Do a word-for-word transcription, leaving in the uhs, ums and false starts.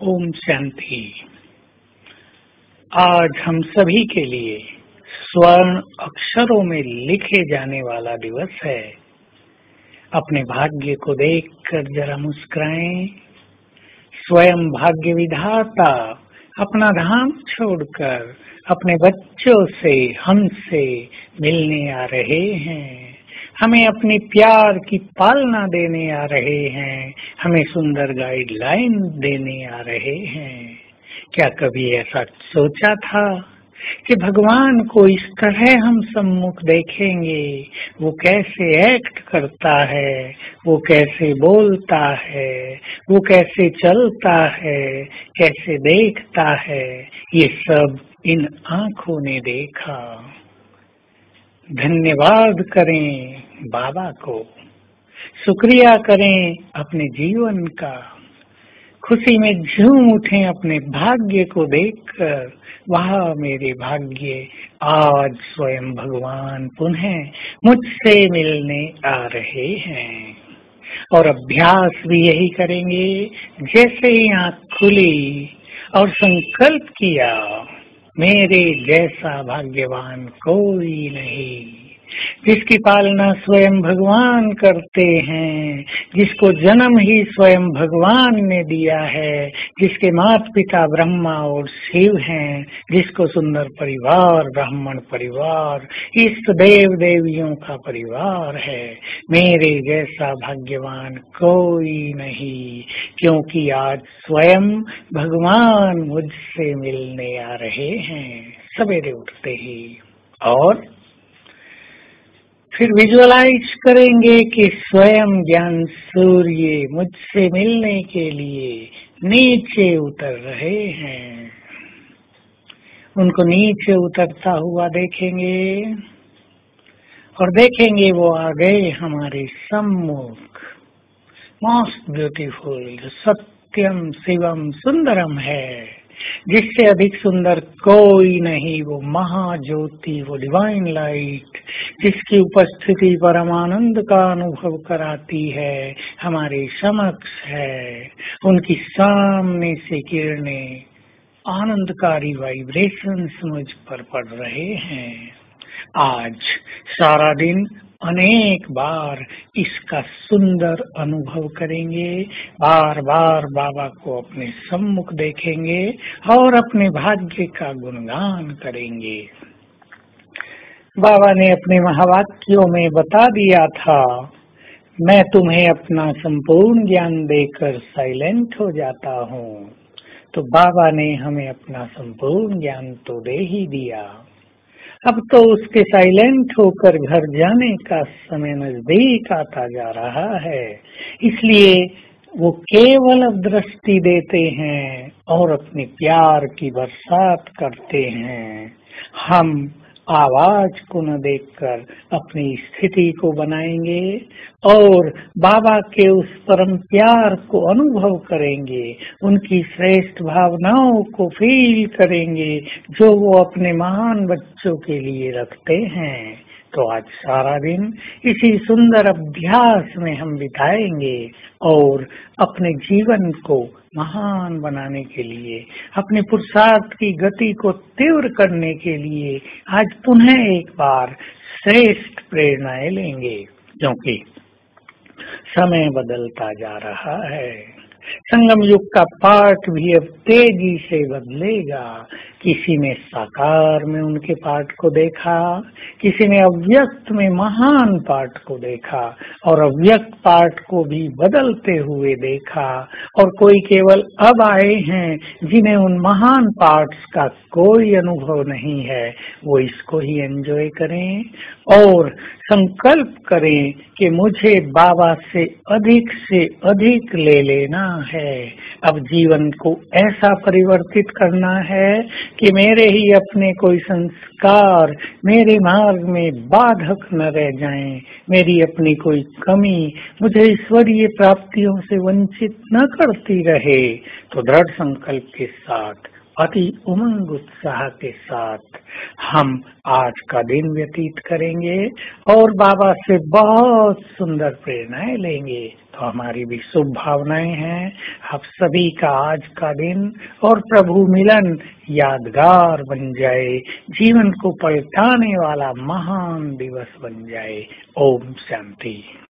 ओम शांति। आज हम सभी के लिए स्वर्ण अक्षरों में लिखे जाने वाला दिवस है। अपने भाग्य को देखकर जरा मुस्कुराएं। स्वयं भाग्य विधाता अपना धाम छोड़कर अपने बच्चों से, हमसे मिलने आ रहे हैं। हमें अपनी प्यार की पालना देने आ रहे हैं। हमें सुंदर गाइडलाइन देने आ रहे हैं। क्या कभी ऐसा सोचा था कि भगवान को इस तरह हम सम्मुख देखेंगे? वो कैसे एक्ट करता है, वो कैसे बोलता है, वो कैसे चलता है, कैसे देखता है, ये सब इन आँखों ने देखा। धन्यवाद करें बाबा को, शुक्रिया करें अपने जीवन का, खुशी में झूम उठें अपने भाग्य को देखकर। वाह मेरे भाग्य, आज स्वयं भगवान पुनः मुझसे मिलने आ रहे हैं। और अभ्यास भी यही करेंगे। जैसे ही आँख खुली और संकल्प किया, मेरे जैसा भाग्यवान कोई नहीं, जिसकी पालना स्वयं भगवान करते हैं, जिसको जन्म ही स्वयं भगवान ने दिया है, जिसके माता पिता ब्रह्मा और शिव हैं, जिसको सुंदर परिवार, ब्राह्मण परिवार, इष्ट देव देवियों का परिवार है। मेरे जैसा भाग्यवान कोई नहीं, क्योंकि आज स्वयं भगवान मुझसे मिलने आ रहे हैं सवेरे उठते ही। और फिर विजुअलाइज करेंगे कि स्वयं ज्ञान सूर्य मुझसे मिलने के लिए नीचे उतर रहे हैं। उनको नीचे उतरता हुआ देखेंगे और देखेंगे वो आ गए हमारे सम्मुख। मोस्ट ब्यूटीफुल, सत्यम शिवम सुंदरम है, जिससे अधिक सुंदर कोई नहीं। वो महाज्योति, वो डिवाइन लाइट, जिसकी उपस्थिति परमानंद का अनुभव कराती है, हमारे समक्ष है। उनकी सामने से किरणें, आनंदकारी वाइब्रेशंस मुझ पर पड़ रहे हैं। आज सारा दिन अनेक बार इसका सुंदर अनुभव करेंगे। बार बार बाबा को अपने सम्मुख देखेंगे और अपने भाग्य का गुणगान करेंगे। बाबा ने अपने महावाक्यों में बता दिया था, मैं तुम्हें अपना संपूर्ण ज्ञान देकर साइलेंट हो जाता हूँ। तो बाबा ने हमें अपना संपूर्ण ज्ञान तो दे ही दिया। अब तो उसके साइलेंट होकर घर जाने का समय नजदीक आता जा रहा है। इसलिए वो केवल अब दृष्टि देते हैं और अपने प्यार की बरसात करते हैं। हम आवाज को न देखकर अपनी स्थिति को बनाएंगे और बाबा के उस परम प्यार को अनुभव करेंगे। उनकी श्रेष्ठ भावनाओं को फील करेंगे जो वो अपने महान बच्चों के लिए रखते हैं। तो आज सारा दिन इसी सुंदर अभ्यास में हम बिताएंगे और अपने जीवन को महान बनाने के लिए, अपने पुरुषार्थ की गति को तीव्र करने के लिए आज पुनः एक बार श्रेष्ठ प्रेरणाएं लेंगे, क्योंकि समय बदलता जा रहा है। संगम युग का पाठ भी अब तेजी से बदलेगा। किसी ने साकार में उनके पाठ को देखा, किसी ने अव्यक्त में महान पाठ को देखा और अव्यक्त पाठ को भी बदलते हुए देखा। और कोई केवल अब आए हैं जिन्हें उन महान पाठ्स का कोई अनुभव नहीं है। वो इसको ही एंजॉय करें और संकल्प करें कि मुझे बाबा से अधिक से अधिक ले लेना है। अब जीवन को ऐसा परिवर्तित करना है कि मेरे ही अपने कोई संस्कार मेरे मार्ग में बाधक न रह जाएं। मेरी अपनी कोई कमी मुझे ईश्वरीय प्राप्तियों से वंचित न करती रहे। तो दृढ़ संकल्प के साथ, अति उमंग उत्साह के साथ हम आज का दिन व्यतीत करेंगे और बाबा से बहुत सुंदर प्रेरणाएं लेंगे। तो हमारी भी शुभ भावनाएं हैं। आप सभी का आज का दिन और प्रभु मिलन यादगार बन जाए, जीवन को पलटाने वाला महान दिवस बन जाए। ओम शांति।